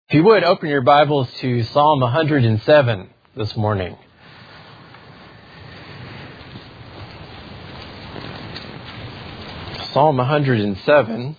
If you would, open your Bibles to Psalm 107 this morning. Psalm 107.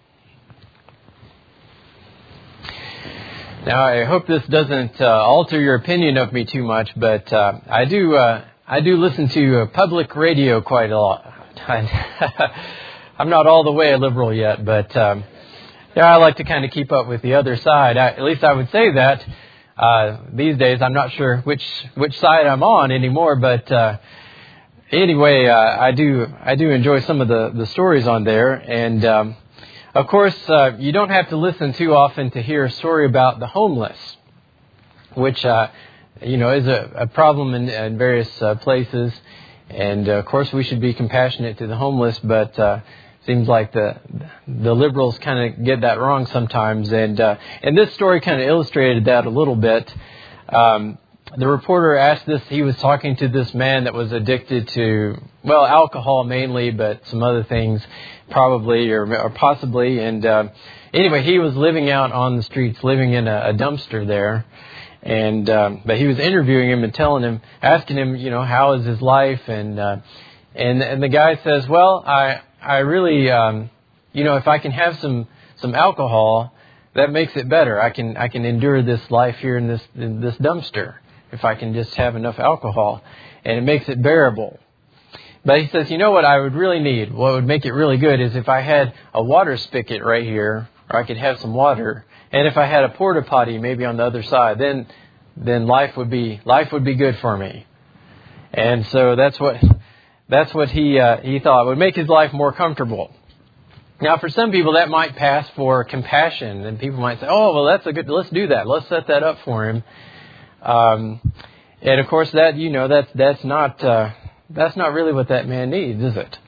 Now, I hope this doesn't alter your opinion of me too much, but I do listen to public radio quite a lot. I'm not all the way a liberal yet, but I like to kind of keep up with the other side. At least I would say that. These days, I'm not sure which side I'm on anymore, but anyway, I do enjoy some of the stories on there. And of course, you don't have to listen too often to hear a story about the homeless, which is a problem in various places. And of course, we should be compassionate to the homeless, but seems like the liberals kind of get that wrong sometimes, and this story kind of illustrated that a little bit. The reporter asked this. He was talking to this man that was addicted to alcohol mainly, but some other things probably or possibly. And anyway, he was living out on the streets, living in a dumpster there. And but he was interviewing him and asking him, how is his life? And the guy says, well, I really, if I can have some alcohol, that makes it better. I can endure this life here in this dumpster if I can just have enough alcohol, and it makes it bearable. But he says, what I would really need, what would make it really good, is if I had a water spigot right here, or I could have some water, and if I had a porta potty maybe on the other side, then life would be good for me. And so that's what he thought would make his life more comfortable. Now, for some people, that might pass for compassion, and people might say, "Oh, well, let's do that. Let's set that up for him." And of course, that's not really what that man needs, is it?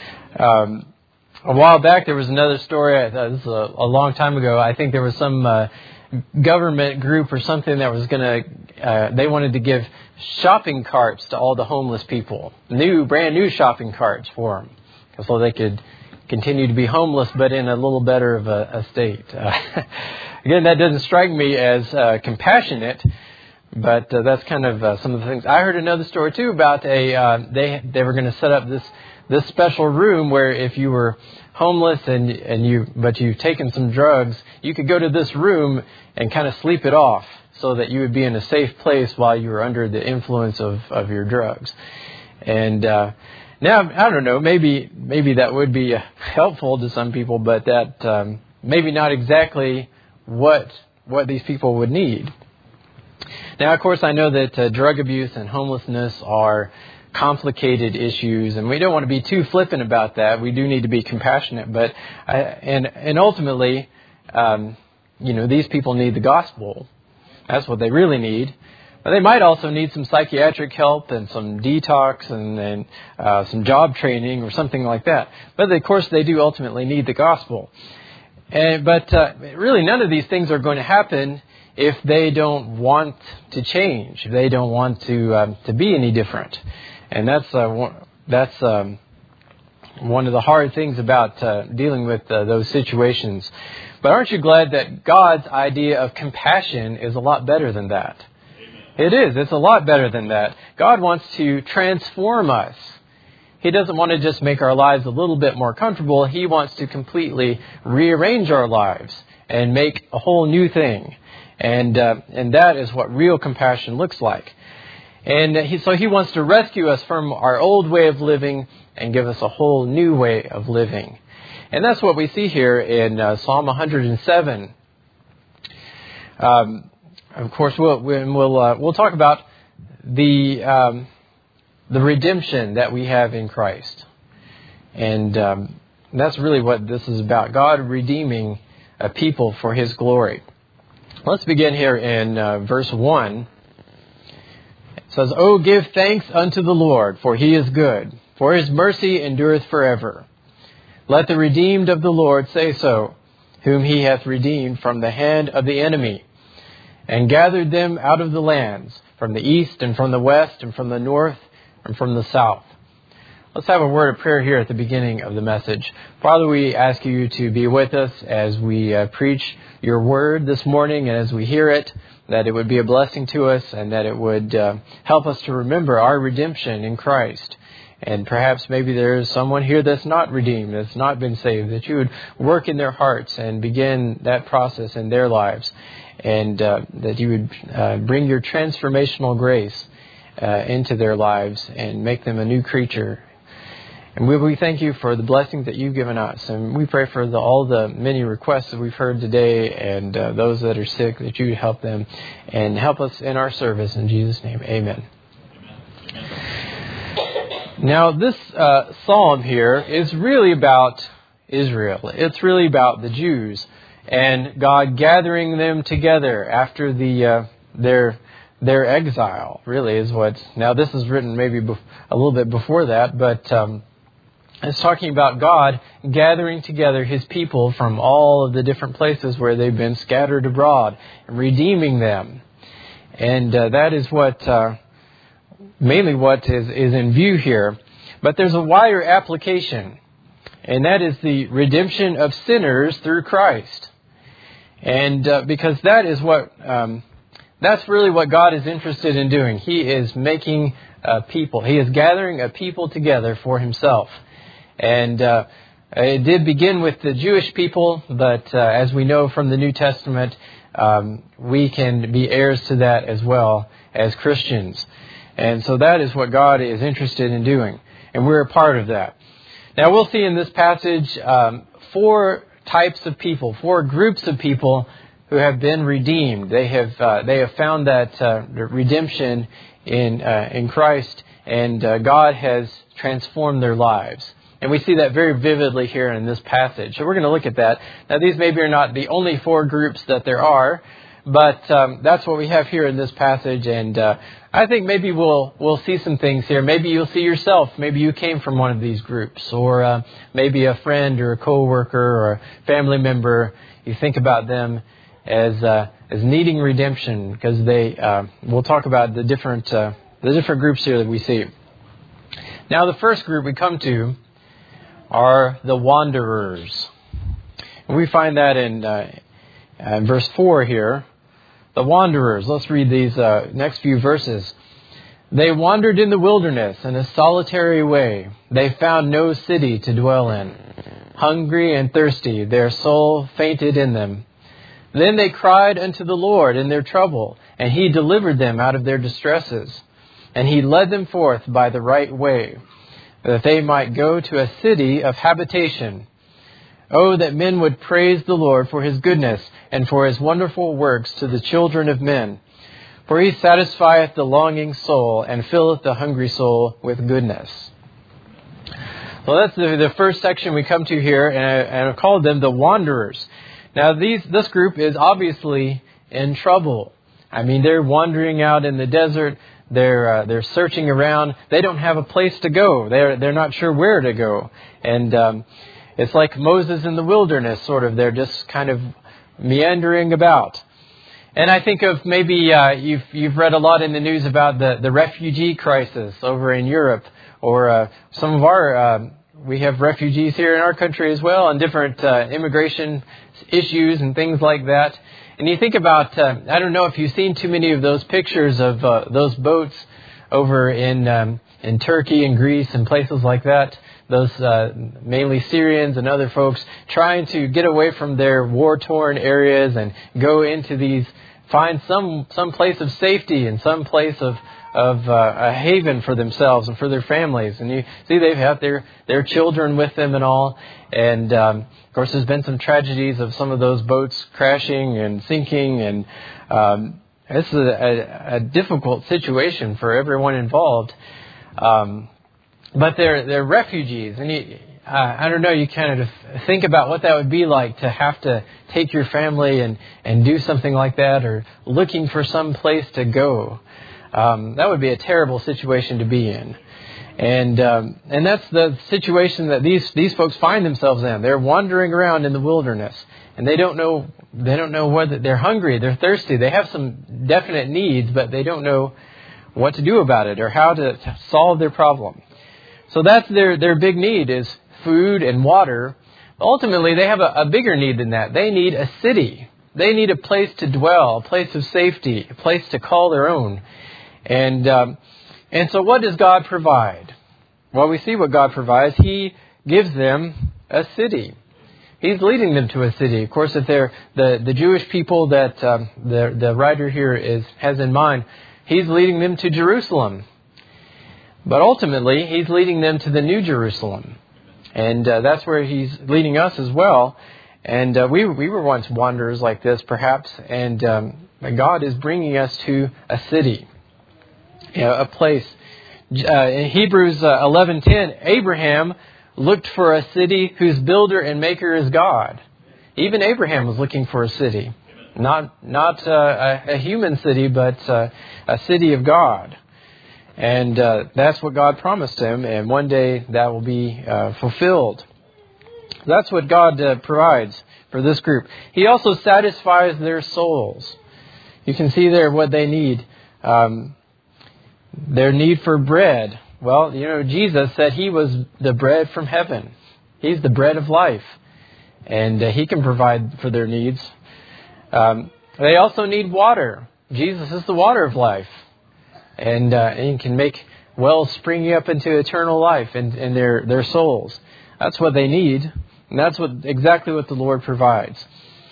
A while back, there was another story. This is a long time ago. I think there was some government group or something that was they wanted to give shopping carts to all the homeless people, brand new shopping carts for them, so they could continue to be homeless, but in a little better of a state. Again, that doesn't strike me as compassionate, but that's kind of some of the things. I heard another story too about they were going to set up this special room where if you were homeless but you've taken some drugs, you could go to this room and kind of sleep it off, so that you would be in a safe place while you were under the influence of your drugs. And now, I don't know, maybe that would be helpful to some people, but that maybe not exactly what these people would need. Now, of course, I know that drug abuse and homelessness are complicated issues, and we don't want to be too flippant about that. We do need to be compassionate, but and ultimately, these people need the gospel. That's what they really need. But they might also need some psychiatric help and some detox and some job training or something like that. But of course, they do ultimately need the gospel. But really, none of these things are going to happen if they don't want to change. If they don't want to be any different. And that's one of the hard things about dealing with those situations. But aren't you glad that God's idea of compassion is a lot better than that? Amen. It is. It's a lot better than that. God wants to transform us. He doesn't want to just make our lives a little bit more comfortable. He wants to completely rearrange our lives and make a whole new thing. And that is what real compassion looks like. And so He wants to rescue us from our old way of living and give us a whole new way of living. And that's what we see here in Psalm 107. Of course, we'll talk about the redemption that we have in Christ, and that's really what this is about: God redeeming a people for His glory. Let's begin here in verse 1. It says, "Oh, give thanks unto the Lord, for He is good, for His mercy endureth forever. Let the redeemed of the Lord say so, whom He hath redeemed from the hand of the enemy, and gathered them out of the lands, from the east and from the west and from the north and from the south. Let's have a word of prayer here at the beginning of the message. Father, we ask you to be with us as we preach your word this morning, and as we hear it, that it would be a blessing to us, and that it would help us to remember our redemption in Christ. And perhaps maybe there is someone here that's not redeemed, that's not been saved, that you would work in their hearts and begin that process in their lives, and that you would bring your transformational grace into their lives and make them a new creature. And we thank you for the blessings that you've given us. And we pray for all the many requests that we've heard today, and those that are sick, that you would help them and help us in our service. In Jesus' name, amen. Now, this psalm here is really about Israel. It's really about the Jews and God gathering them together after their exile, really is what... Now, this is written maybe a little bit before that, but... It's talking about God gathering together His people from all of the different places where they've been scattered abroad and redeeming them. And that is mainly what is in view here. But there's a wider application, and that is the redemption of sinners through Christ. And because that is that's really what God is interested in doing. He is making people. He is gathering a people together for Himself. And it did begin with the Jewish people, but as we know from the New Testament, we can be heirs to that as well as Christians. And so that is what God is interested in doing, and we're a part of that. Now we'll see in this passage 4 types of people, 4 groups of people who have been redeemed. They have found that redemption in Christ, and God has transformed their lives. And we see that very vividly here in this passage. So we're going to look at that. Now, these maybe are not the only 4 groups that there are, but that's what we have here in this passage. And I think maybe we'll see some things here. Maybe you'll see yourself. Maybe you came from one of these groups, or maybe a friend or a coworker or a family member. You think about them as needing redemption, because we'll talk about the different groups here that we see. Now, the first group we come to are the wanderers. And we find that in verse 4 here. The wanderers. Let's read these next few verses. They wandered in the wilderness in a solitary way. They found no city to dwell in. Hungry and thirsty, their soul fainted in them. Then they cried unto the Lord in their trouble, and He delivered them out of their distresses. And He led them forth by the right way, that they might go to a city of habitation. Oh, that men would praise the Lord for His goodness and for His wonderful works to the children of men. For He satisfieth the longing soul and filleth the hungry soul with goodness. Well, that's the first section we come to here, and I've called them the wanderers. Now, this group is obviously in trouble. I mean, they're wandering out in the desert. They're searching around. They don't have a place to go. They're not sure where to go. And it's like Moses in the wilderness, sort of. They're just kind of meandering about. And I think of maybe you've read a lot in the news about the refugee crisis over in Europe, or some of our we have refugees here in our country as well, and different immigration issues and things like that. And you think about, I don't know if you've seen too many of those pictures of those boats over in Turkey and Greece and places like that. Those mainly Syrians and other folks trying to get away from their war-torn areas and go into find some place of safety and some place of a haven for themselves and for their families. And you see they've had their children with them and all. And of course, there's been some tragedies of some of those boats crashing and sinking, and this is a difficult situation for everyone involved. But they're refugees, and I don't know. You kind of think about what that would be like to have to take your family and do something like that, or looking for some place to go. That would be a terrible situation to be in. And that's the situation that these folks find themselves in. They're wandering around in the wilderness, and they don't know whether they're hungry, they're thirsty, they have some definite needs, but they don't know what to do about it or how to solve their problem. So that's their big need, is food and water. Ultimately, they have a bigger need than that. They need a city. They need a place to dwell, a place of safety, a place to call their own. And so what does God provide? Well, we see what God provides. He gives them a city. He's leading them to a city. Of course, if they're the Jewish people that the writer here has in mind, He's leading them to Jerusalem. But ultimately, He's leading them to the New Jerusalem. And that's where He's leading us as well. And we were once wanderers like this, perhaps. And God is bringing us to a city, a place. In Hebrews 11:10, Abraham looked for a city whose builder and maker is God. Even Abraham was looking for a city. Not a human city, but a city of God. And that's what God promised him, and one day that will be fulfilled. That's what God provides for this group. He also satisfies their souls. You can see there what they need. Their need for bread. Well, Jesus said He was the bread from heaven. He's the bread of life. And He can provide for their needs. They also need water. Jesus is the water of life. And He can make wells springing up into eternal life in their souls. That's what they need. And that's exactly what the Lord provides.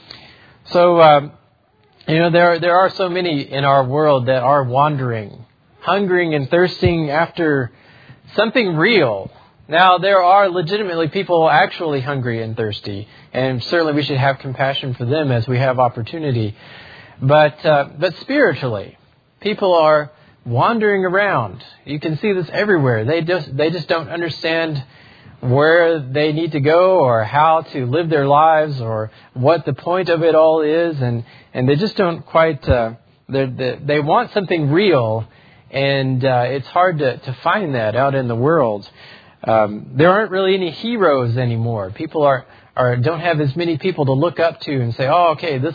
So, there are so many in our world that are wandering, hungering and thirsting after something real. Now, there are legitimately people actually hungry and thirsty, and certainly we should have compassion for them as we have opportunity. But spiritually, people are wandering around. You can see this everywhere. They just don't understand where they need to go or how to live their lives or what the point of it all is, and they just don't quite. They want something real. And it's hard to find that out in the world. There aren't really any heroes anymore. People don't have as many people to look up to and say, "Oh, okay, this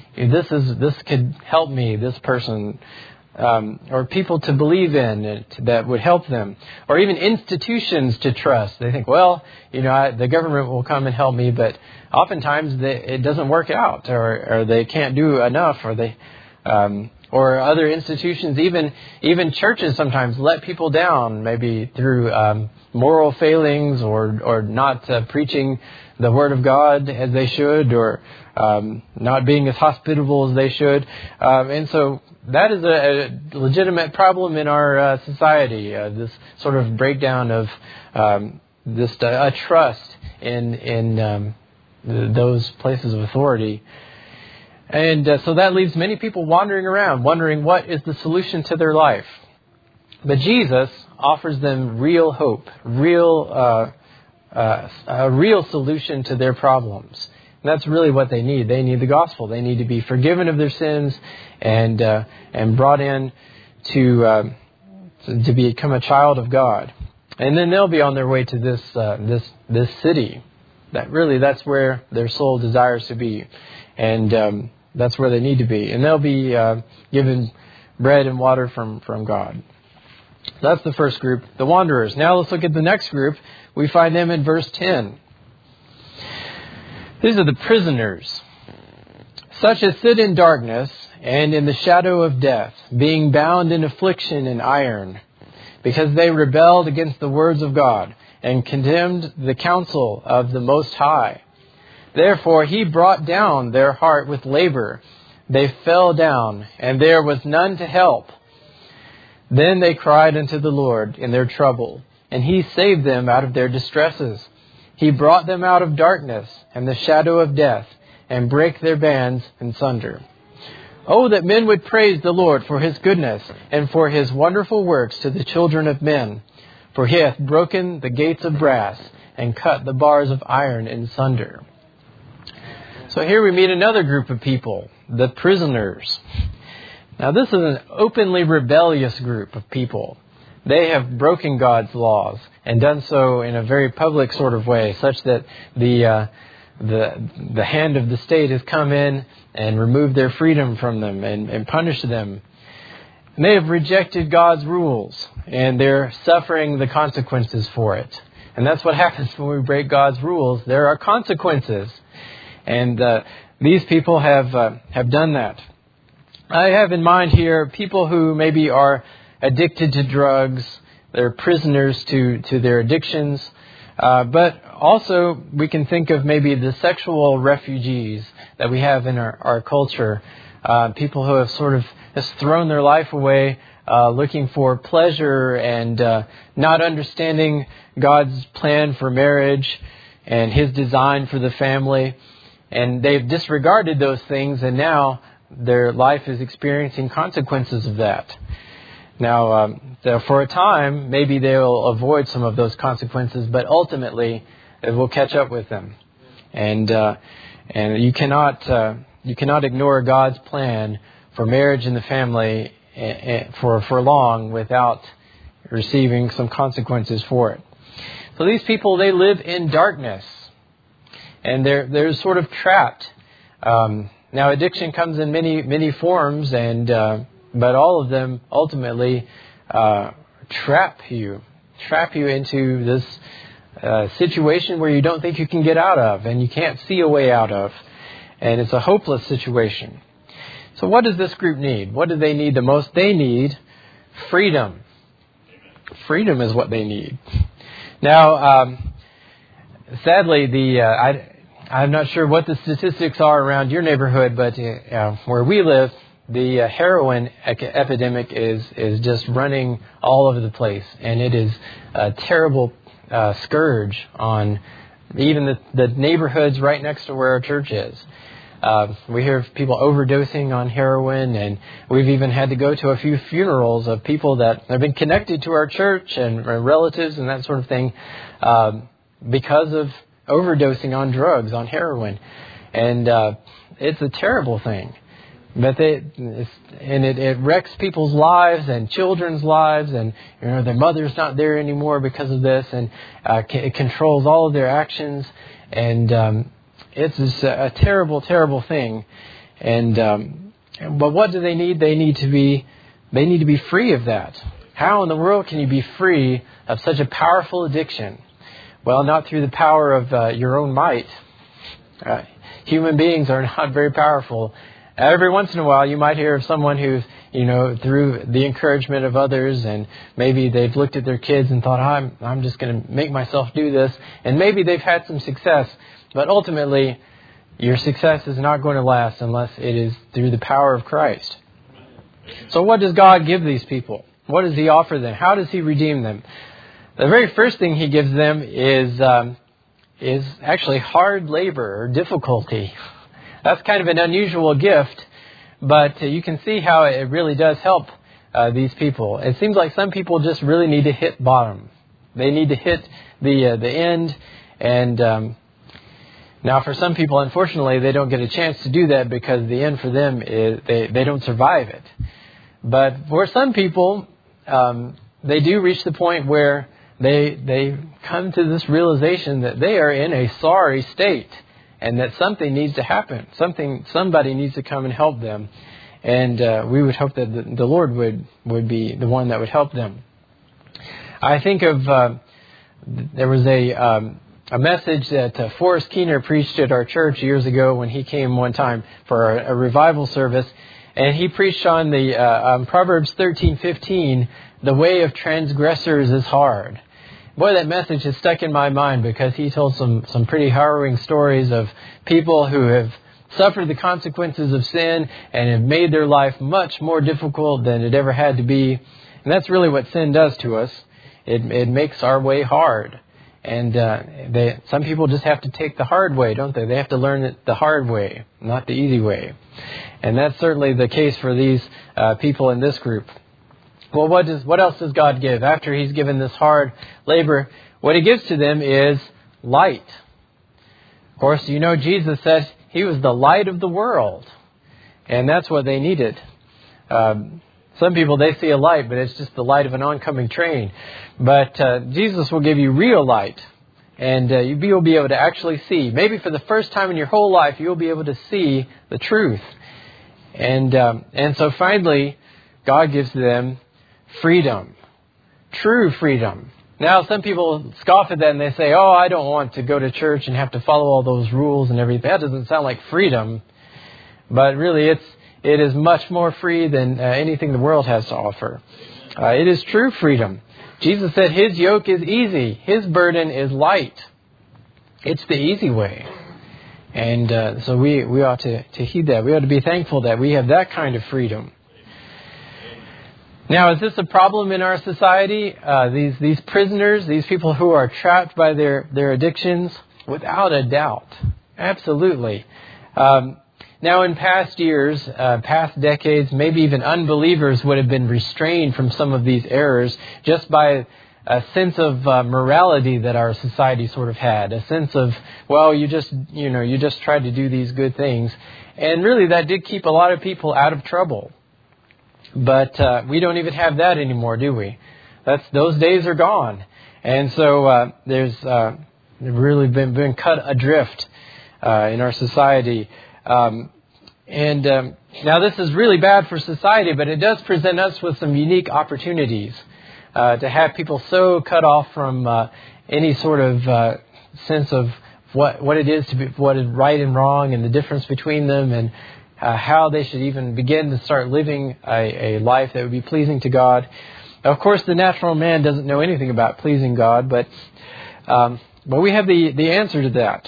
could help me." This person, or people to believe in that would help them, or even institutions to trust. They think, well, the government will come and help me, but oftentimes it doesn't work out, or they can't do enough, or they. Or other institutions, even churches sometimes let people down, maybe through moral failings or not preaching the Word of God as they should, or not being as hospitable as they should. And so that is a legitimate problem in our society, this sort of breakdown of a trust in those places of authority. And so that leaves many people wandering around, wondering what is the solution to their life. But Jesus offers them real hope, a real solution to their problems. And that's really what they need. They need the gospel. They need to be forgiven of their sins and brought in to become a child of God. And then they'll be on their way to this city. That's where their soul desires to be. And that's where they need to be. And they'll be given bread and water from God. That's the first group, the wanderers. Now let's look at the next group. We find them in verse 10. These are the prisoners. Such as sit in darkness and in the shadow of death, being bound in affliction and iron, because they rebelled against the words of God and condemned the counsel of the Most High. Therefore He brought down their heart with labor. They fell down, and there was none to help. Then they cried unto the Lord in their trouble, and He saved them out of their distresses. He brought them out of darkness and the shadow of death, and brake their bands in sunder. Oh, that men would praise the Lord for His goodness, and for His wonderful works to the children of men. For He hath broken the gates of brass, and cut the bars of iron in sunder. So here we meet another group of people, the prisoners. Now this is an openly rebellious group of people. They have broken God's laws and done so in a very public sort of way, such that the hand of the state has come in and removed their freedom from them and punished them. And they have rejected God's rules, and they're suffering the consequences for it. And that's what happens when we break God's rules. There are consequences. And these people have done that. I have in mind here people who maybe are addicted to drugs. They're prisoners to their addictions. But also we can think of maybe the sexual refugees that we have in our culture. People who have sort of just thrown their life away looking for pleasure and not understanding God's plan for marriage and His design for the family. And they've disregarded those things, and now their life is experiencing consequences of that. Now, for a time, maybe they'll avoid some of those consequences, but ultimately it will catch up with them. And you cannot ignore God's plan for marriage and the family for long without receiving some consequences for it. So these people, they live in darkness, and they're sort of trapped. Now, addiction comes in many forms, but all of them ultimately trap you into this situation where you don't think you can get out of, and you can't see a way out of, and it's a hopeless situation. So what does this group need? What do they need the most? They need freedom. Freedom is what they need. Now, sadly, I'm not sure what the statistics are around your neighborhood, but where we live, the heroin epidemic is just running all over the place, and it is a terrible scourge on even the neighborhoods right next to where our church is. We hear of people overdosing on heroin, and we've even had to go to a few funerals of people that have been connected to our church and relatives and that sort of thing because of overdosing on drugs, on heroin. And it's a terrible thing. But it wrecks people's lives and children's lives, and their mother's not there anymore because of this, and it controls all of their actions, and it's just a terrible, terrible thing. And but what do they need? They need to be free of that. How in the world can you be free of such a powerful addiction? Well, not through the power of your own might. Human beings are not very powerful. Every once in a while, you might hear of someone who's, through the encouragement of others, and maybe they've looked at their kids and thought, I'm just going to make myself do this. And maybe they've had some success. But ultimately, your success is not going to last unless it is through the power of Christ. So what does God give these people? What does He offer them? How does He redeem them? The very first thing He gives them is actually hard labor or difficulty. That's kind of an unusual gift, but you can see how it really does help these people. It seems like some people just really need to hit bottom. They need to hit the end, and now for some people, unfortunately, they don't get a chance to do that because the end for them is they don't survive it. But for some people, they do reach the point where they come to this realization that they are in a sorry state, and that something needs to happen. Somebody needs to come and help them. And we would hope that the Lord would be the one that would help them. I think of there was a message that Forrest Keener preached at our church years ago when he came one time for a revival service. And he preached on the Proverbs 13:15, the way of transgressors is hard. Boy, that message has stuck in my mind because he told some pretty harrowing stories of people who have suffered the consequences of sin and have made their life much more difficult than it ever had to be. And that's really what sin does to us. It makes our way hard. And some people just have to take the hard way, don't they? They have to learn it the hard way, not the easy way. And that's certainly the case for these people in this group. Well, what else does God give? After He's given this hard labor, what He gives to them is light. Of course, Jesus said He was the light of the world. And that's what they needed. Some people, they see a light, but it's just the light of an oncoming train. But Jesus will give you real light. And you'll be able to actually see. Maybe for the first time in your whole life, you'll be able to see the truth. And so finally, God gives them freedom, true freedom. Now, some people scoff at that and they say, oh, I don't want to go to church and have to follow all those rules and everything. That doesn't sound like freedom. But really, it is much more free than anything the world has to offer. It is true freedom. Jesus said His yoke is easy. His burden is light. It's the easy way. And so we ought to heed that. We ought to be thankful that we have that kind of freedom. Now, is this a problem in our society? These prisoners, these people who are trapped by their addictions? Without a doubt. Absolutely. Now, in past years, past decades, maybe even unbelievers would have been restrained from some of these errors just by a sense of morality that our society sort of had. A sense of, well, you just tried to do these good things. And really, that did keep a lot of people out of trouble. But we don't even have that anymore, do we? Those days are gone. And so there's really been cut adrift in our society. Now this is really bad for society, but it does present us with some unique opportunities to have people so cut off from any sort of sense of what it is to be, what is right and wrong, and the difference between them, and how they should even begin to start living a life that would be pleasing to God. Of course, the natural man doesn't know anything about pleasing God, but we have the answer to that.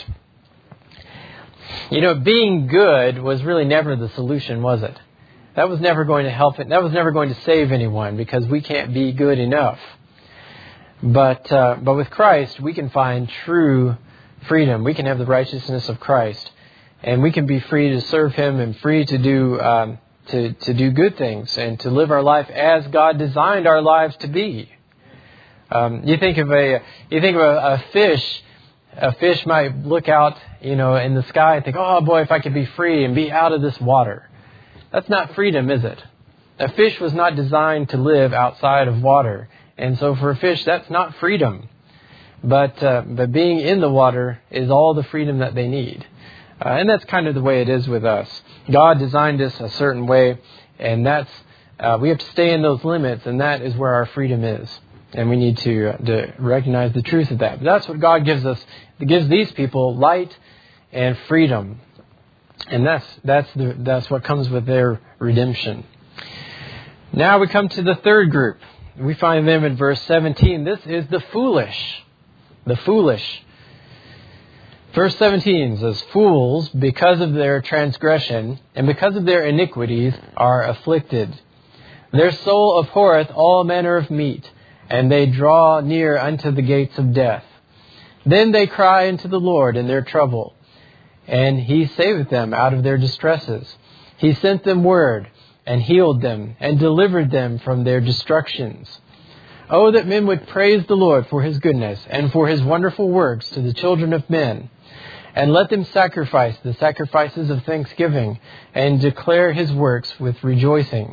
Being good was really never the solution, was it? That was never going to help it. That was never going to save anyone, because we can't be good enough. But with Christ, we can find true freedom. We can have the righteousness of Christ. And we can be free to serve Him and free to do to do good things and to live our life as God designed our lives to be. You think of a fish. A fish might look out, in the sky and think, "Oh boy, if I could be free and be out of this water." That's not freedom, is it? A fish was not designed to live outside of water, and so for a fish, that's not freedom. But being in the water is all the freedom that they need. And that's kind of the way it is with us. God designed us a certain way, and we have to stay in those limits, and that is where our freedom is. And we need to recognize the truth of that. But that's what God gives us. It gives these people light and freedom, and that's what comes with their redemption. Now we come to the third group. We find them in verse 17. This is the foolish. The foolish. Verse 17 says, "Fools, because of their transgression and because of their iniquities, are afflicted. Their soul abhorreth all manner of meat, and they draw near unto the gates of death. Then they cry unto the Lord in their trouble, and He saveth them out of their distresses. He sent them word, and healed them, and delivered them from their destructions. Oh, that men would praise the Lord for His goodness, and for His wonderful works to the children of men. And let them sacrifice the sacrifices of thanksgiving, and declare His works with rejoicing."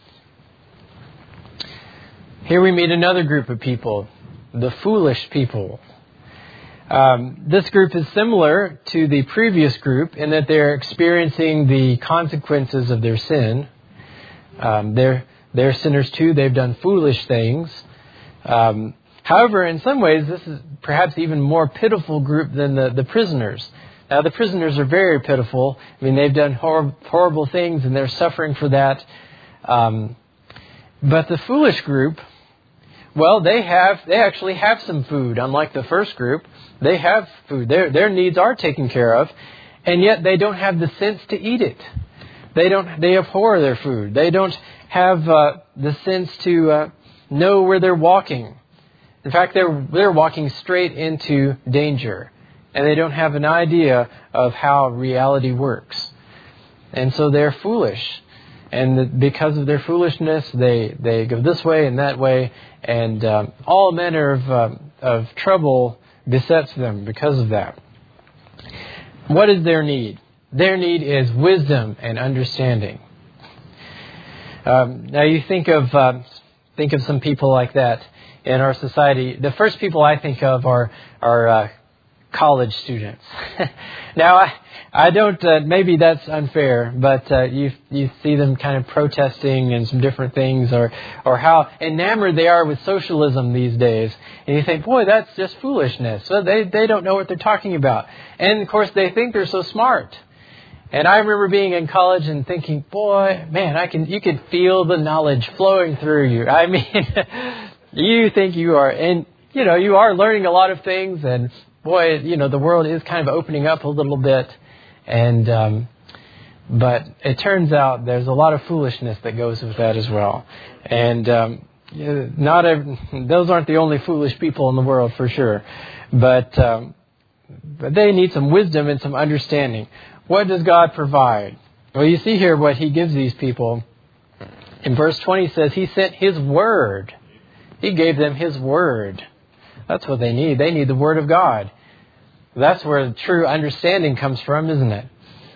Here we meet another group of people, the foolish people. This group is similar to the previous group in that they're experiencing the consequences of their sin. They're sinners too. They've done foolish things. However, in some ways, this is perhaps even more pitiful group than the prisoners. Now, the prisoners are very pitiful. I mean, they've done horrible things, and they're suffering for that. But the foolish group, well, they actually have some food. Unlike the first group, they have food. Their needs are taken care of, and yet they don't have the sense to eat it. They abhor their food. They don't have the sense to know where they're walking. In fact, they're walking straight into danger, and they don't have an idea of how reality works. And so they're foolish. And because of their foolishness, they go this way and that way, and all manner of trouble besets them because of that. What is their need? Their need is wisdom and understanding. Now you think of some people like that in our society. The first people I think of are college students. Now, I don't, maybe that's unfair, but you see them kind of protesting and some different things, or how enamored they are with socialism these days. And you think, boy, that's just foolishness. So they don't know what they're talking about. And, of course, they think they're so smart. And I remember being in college and thinking, boy, man, you can feel the knowledge flowing through you. I mean, you think you are, and, you are learning a lot of things, and boy, the world is kind of opening up a little bit. And, but it turns out there's a lot of foolishness that goes with that as well. And, those aren't the only foolish people in the world for sure. But they need some wisdom and some understanding. What does God provide? Well, you see here what He gives these people. In verse 20 it says He sent His Word. He gave them His Word. That's what they need. They need the Word of God. That's where true understanding comes from, isn't it?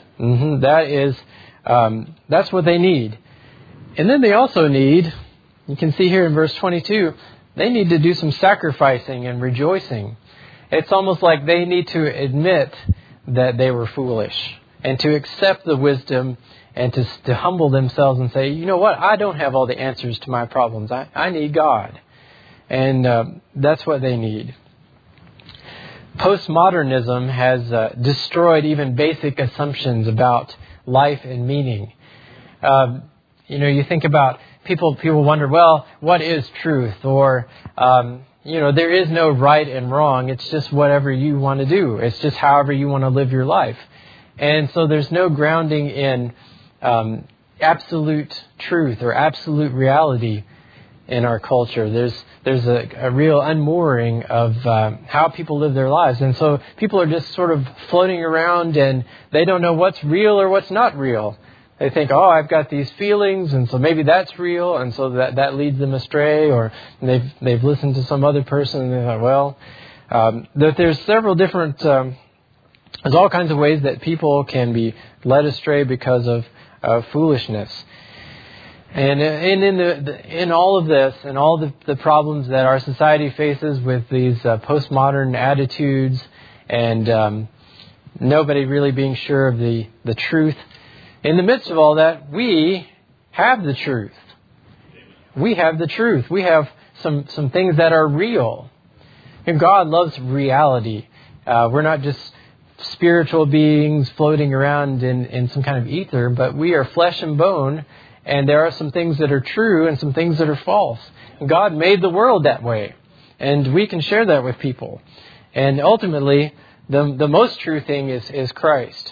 That's what they need. And then they also need, you can see here in verse 22, they need to do some sacrificing and rejoicing. It's almost like they need to admit that they were foolish and to accept the wisdom and to humble themselves and say, you know what, I don't have all the answers to my problems. I need God. And that's what they need. Postmodernism has destroyed even basic assumptions about life and meaning. You think about people wonder, well, what is truth? Or, there is no right and wrong. It's just whatever you want to do. It's just however you want to live your life. And so there's no grounding in absolute truth or absolute reality in our culture. There's a real unmooring of how people live their lives. And so people are just sort of floating around and they don't know what's real or what's not real. They think, oh, I've got these feelings, and so maybe that's real, and so that leads them astray, or they've listened to some other person and they thought, well, that there's several different, there's all kinds of ways that people can be led astray because of foolishness. And in all of this, and all the problems that our society faces with these postmodern attitudes, and nobody really being sure of the truth, in the midst of all that, we have the truth. We have the truth. We have some things that are real. And God loves reality. We're not just spiritual beings floating around in some kind of ether, but we are flesh and bone. And there are some things that are true and some things that are false. And God made the world that way. And we can share that with people. And ultimately, the most true thing is Christ.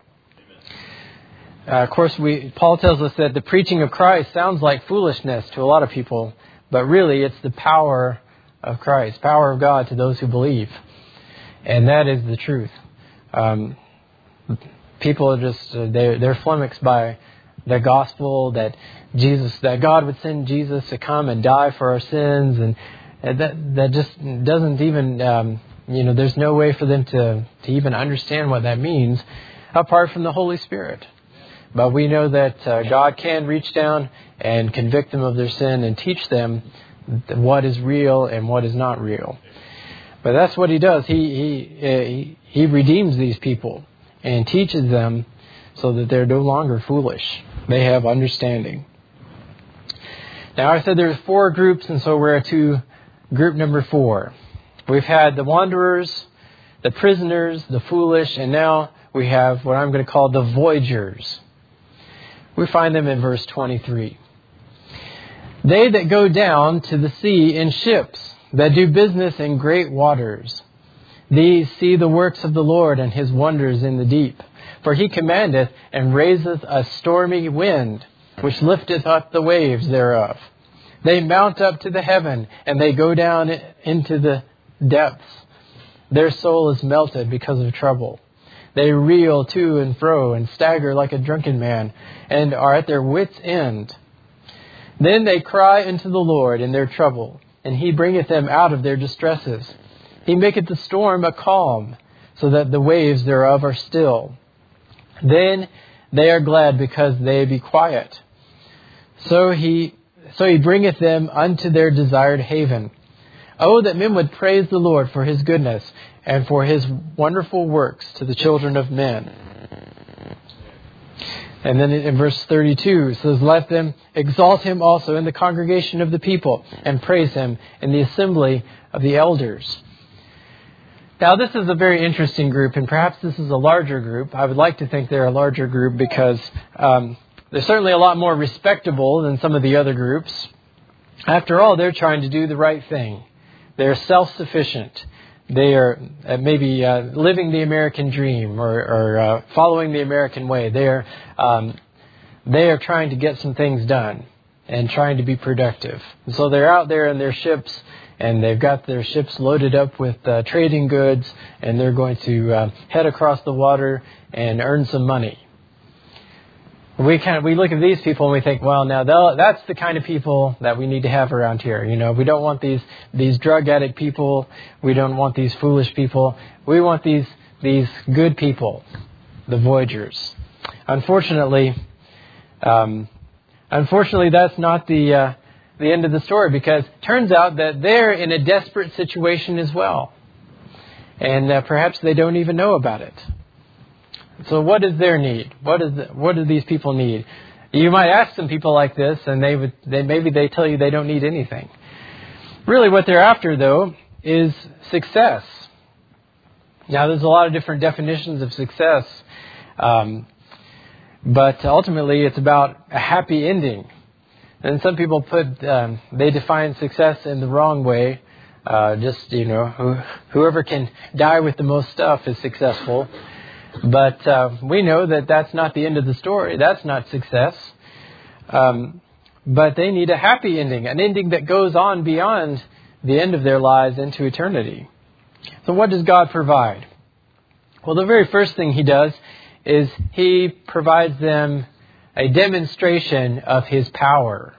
Of course, Paul tells us that the preaching of Christ sounds like foolishness to a lot of people. But really, it's the power of Christ, power of God to those who believe. And that is the truth. People are just, they're flummoxed by the gospel that God would send Jesus to come and die for our sins, and that just doesn't even there's no way for them to even understand what that means apart from the Holy Spirit. But we know that God can reach down and convict them of their sin and teach them what is real and what is not real. But that's what He does. He redeems these people and teaches them so that they're no longer foolish. They have understanding. Now, I said there's 4 groups, and so we're to group number 4. We've had the wanderers, the prisoners, the foolish, and now we have what I'm going to call the voyagers. We find them in verse 23. They that go down to the sea in ships, that do business in great waters, these see the works of the Lord and His wonders in the deep. For He commandeth and raiseth a stormy wind, which lifteth up the waves thereof. They mount up to the heaven, and they go down into the depths. Their soul is melted because of trouble. They reel to and fro, and stagger like a drunken man, and are at their wits' end. Then they cry unto the Lord in their trouble, and He bringeth them out of their distresses. He maketh the storm a calm, so that the waves thereof are still. Then they are glad because they be quiet. So he bringeth them unto their desired haven. Oh, that men would praise the Lord for His goodness and for His wonderful works to the children of men. And then in verse 32 it says, let them exalt Him also in the congregation of the people and praise Him in the assembly of the elders. Now, this is a very interesting group, and perhaps this is a larger group. I would like to think they're a larger group because they're certainly a lot more respectable than some of the other groups. After all, they're trying to do the right thing. They're self-sufficient. They are maybe living the American dream or following the American way. They are trying to get some things done and trying to be productive. And so they're out there in their ships, and they've got their ships loaded up with trading goods, and they're going to head across the water and earn some money. We look at these people and we think, well, now that's the kind of people that we need to have around here. You know, we don't want these drug addict people. We don't want these foolish people. We want these good people, the voyagers. Unfortunately, that's not the end of the story, because it turns out that they're in a desperate situation as well, and perhaps they don't even know about it. So what is their need? What do these people need? You might ask some people like this, and maybe they tell you they don't need anything. Really, what they're after, though, is success. Now, there's a lot of different definitions of success, but ultimately, it's about a happy ending. And some people they define success in the wrong way. Whoever can die with the most stuff is successful. But we know that that's not the end of the story. That's not success. But they need a happy ending, an ending that goes on beyond the end of their lives into eternity. So what does God provide? Well, the very first thing He does is He provides them a demonstration of His power.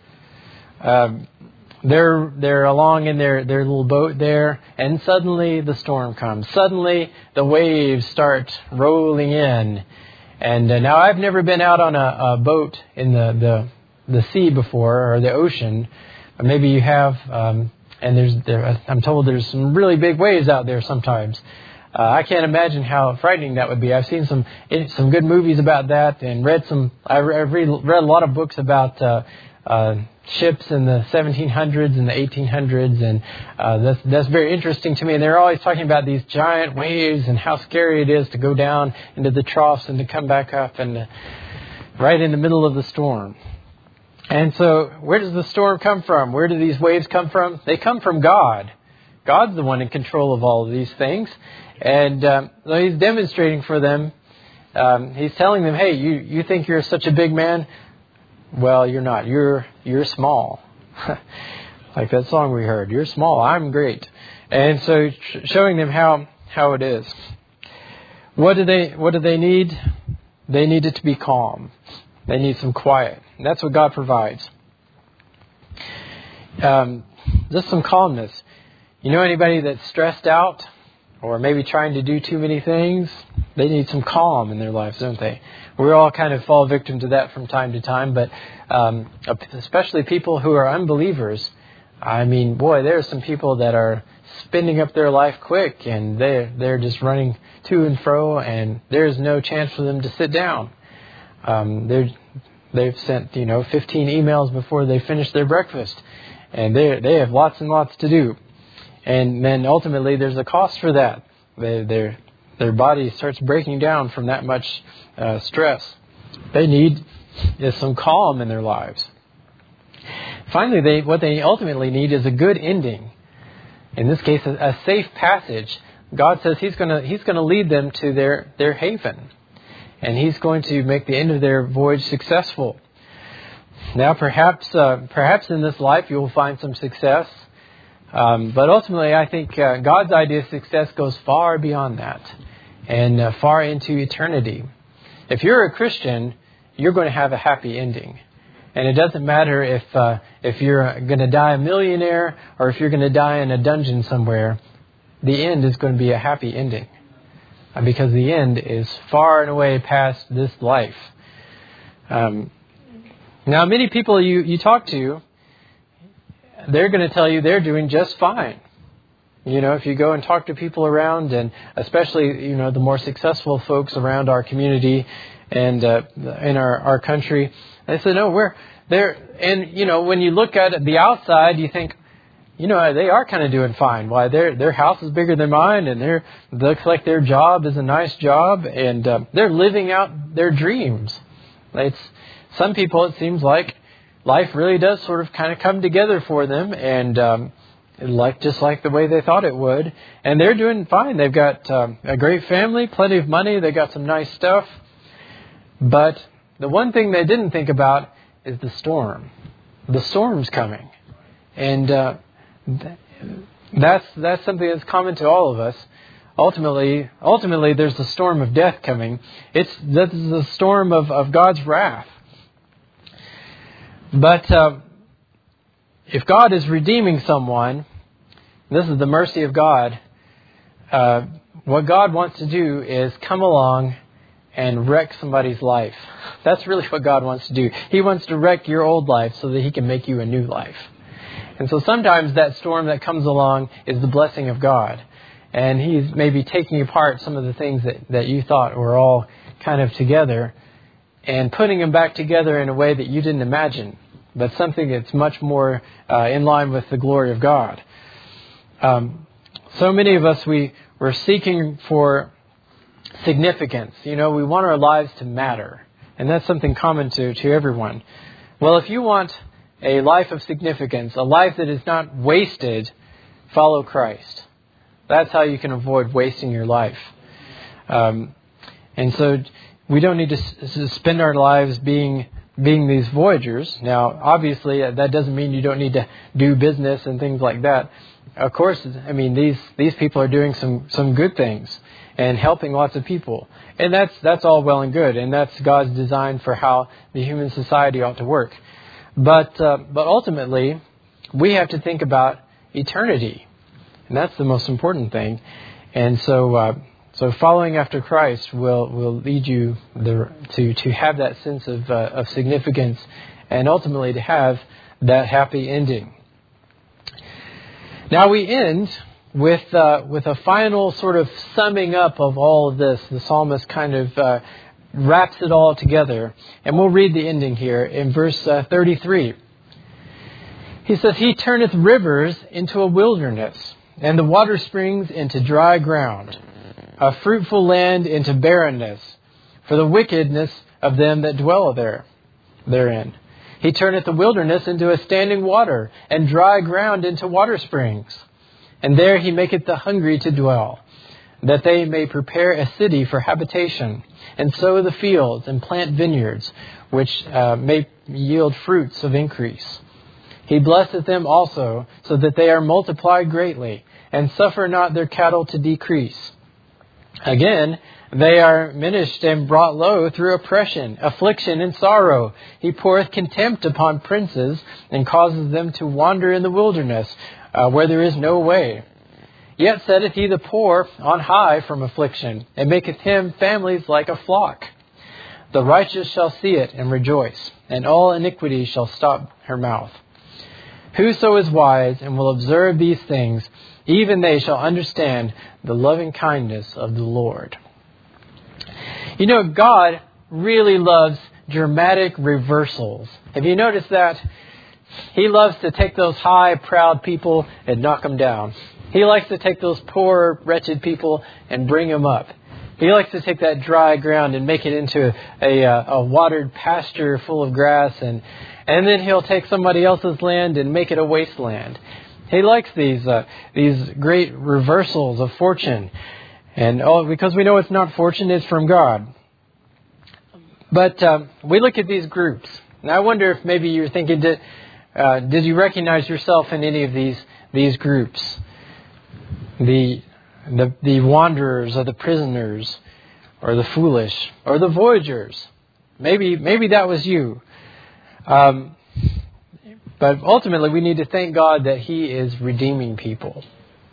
They're along in their little boat there, and suddenly the storm comes. Suddenly the waves start rolling in. And now I've never been out on a boat in the sea before, or the ocean. Maybe you have, and I'm told there's some really big waves out there sometimes. I can't imagine how frightening that would be. I've seen some good movies about that, and I've read a lot of books about ships in the 1700s and the 1800s, and that's very interesting to me. And they're always talking about these giant waves and how scary it is to go down into the troughs and to come back up and right in the middle of the storm. And so where does the storm come from? Where do these waves come from? They come from God. God's the one in control of all of these things. And He's demonstrating for them. He's telling them, hey, you think you're such a big man? Well, you're not. You're small. Like that song we heard. You're small. I'm great. And so showing them how it is. What do they need? They need it to be calm. They need some quiet. And that's what God provides. Just some calmness. You know anybody that's stressed out or maybe trying to do too many things? They need some calm in their lives, don't they? We all kind of fall victim to that from time to time, but especially people who are unbelievers. I mean, boy, there are some people that are spending up their life quick, and they're just running to and fro, and there's no chance for them to sit down. They've sent 15 emails before they finish their breakfast, and they have lots and lots to do. And then ultimately, there's a cost for that. Their body starts breaking down from that much stress. They need some calm in their lives. Finally, what they ultimately need is a good ending. In this case, a safe passage. God says He's going to lead them to their haven, and He's going to make the end of their voyage successful. Now, perhaps in this life you will find some success. But ultimately, I think God's idea of success goes far beyond that and far into eternity. If you're a Christian, you're going to have a happy ending. And it doesn't matter if you're going to die a millionaire or if you're going to die in a dungeon somewhere, the end is going to be a happy ending. Because the end is far and away past this life. Now, many people you talk to, they're going to tell you they're doing just fine. You know, if you go and talk to people around, and especially, you know, the more successful folks around our community and in our country, they say, no, we're there. And, you know, when you look at the outside, you think, you know, they are kind of doing fine. Why, their house is bigger than mine, and looks like their job is a nice job, and they're living out their dreams. Some people, it seems like life really does sort of kind of come together for them, and just like the way they thought it would. And they're doing fine. They've got a great family, plenty of money. They got some nice stuff. But the one thing they didn't think about is the storm. The storm's coming. And that's something that's common to all of us. Ultimately, there's the storm of death coming. That's the storm of God's wrath. But if God is redeeming someone, this is the mercy of God. What God wants to do is come along and wreck somebody's life. That's really what God wants to do. He wants to wreck your old life so that He can make you a new life. And so sometimes that storm that comes along is the blessing of God. And He's maybe taking apart some of the things that you thought were all kind of together and putting them back together in a way that you didn't imagine, but something that's much more in line with the glory of God. So many of us, we're seeking for significance. You know, we want our lives to matter. And that's something common to everyone. Well, if you want a life of significance, a life that is not wasted, follow Christ. That's how you can avoid wasting your life. And so we don't need to spend our lives being these voyagers. Now, obviously, that doesn't mean you don't need to do business and things like that. Of course, I mean, these people are doing some good things and helping lots of people. And that's all well and good. And that's God's design for how the human society ought to work. But ultimately, we have to think about eternity. And that's the most important thing. And so following after Christ will lead you to have that sense of significance, and ultimately to have that happy ending. Now we end with a final sort of summing up of all of this. The psalmist kind of wraps it all together, and we'll read the ending here in verse 33. He says, "He turneth rivers into a wilderness, and the water springs into dry ground, a fruitful land into barrenness, for the wickedness of them that dwell therein. He turneth the wilderness into a standing water, and dry ground into water springs. And there He maketh the hungry to dwell, that they may prepare a city for habitation, and sow the fields, and plant vineyards, which may yield fruits of increase. He blesseth them also, so that they are multiplied greatly, and suffer not their cattle to decrease. Again, they are minished and brought low through oppression, affliction, and sorrow. He poureth contempt upon princes, and causes them to wander in the wilderness, where there is no way. Yet setteth He the poor on high from affliction, and maketh him families like a flock. The righteous shall see it and rejoice, and all iniquity shall stop her mouth. Whoso is wise and will observe these things, even they shall understand the loving kindness of the Lord." You know, God really loves dramatic reversals. Have you noticed that? He loves to take those high, proud people and knock them down. He likes to take those poor, wretched people and bring them up. He likes to take that dry ground and make it into a watered pasture full of grass, and then He'll take somebody else's land and make it a wasteland. He likes these great reversals of fortune, and because we know it's not fortune, it's from God. But we look at these groups, and I wonder if maybe you're thinking, did you recognize yourself in any of these groups? The wanderers, or the prisoners, or the foolish, or the voyagers. Maybe that was you. But ultimately, we need to thank God that He is redeeming people.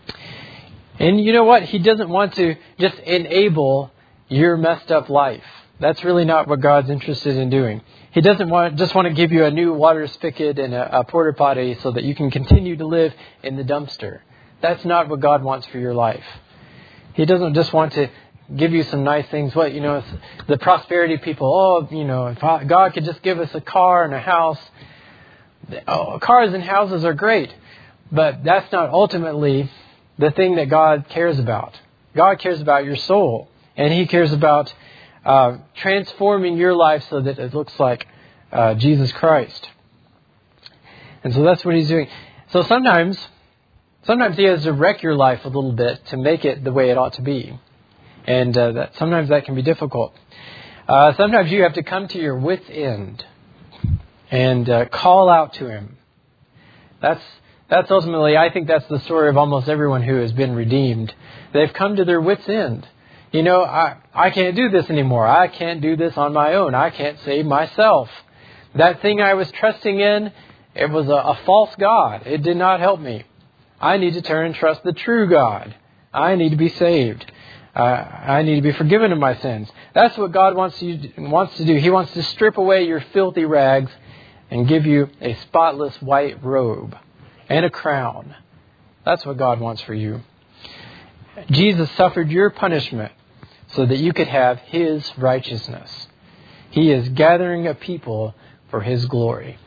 And you know what? He doesn't want to just enable your messed up life. That's really not what God's interested in doing. He doesn't just want to give you a new water spigot and a porta potty so that you can continue to live in the dumpster. That's not what God wants for your life. He doesn't just want to give you some nice things. The prosperity people, if God could just give us a car and a house. Cars and houses are great, but that's not ultimately the thing that God cares about. God cares about your soul, and He cares about transforming your life so that it looks like Jesus Christ. And so that's what He's doing. So sometimes He has to wreck your life a little bit to make it the way it ought to be. And sometimes that can be difficult. Sometimes you have to come to your wit's end and call out to Him. That's ultimately, I think that's the story of almost everyone who has been redeemed. They've come to their wit's end. I can't do this anymore. I can't do this on my own. I can't save myself. That thing I was trusting in, it was a false god. It did not help me. I need to turn and trust the true God. I need to be saved. I need to be forgiven of my sins. That's what God wants to do. He wants to strip away your filthy rags and give you a spotless white robe and a crown. That's what God wants for you. Jesus suffered your punishment so that you could have His righteousness. He is gathering a people for His glory.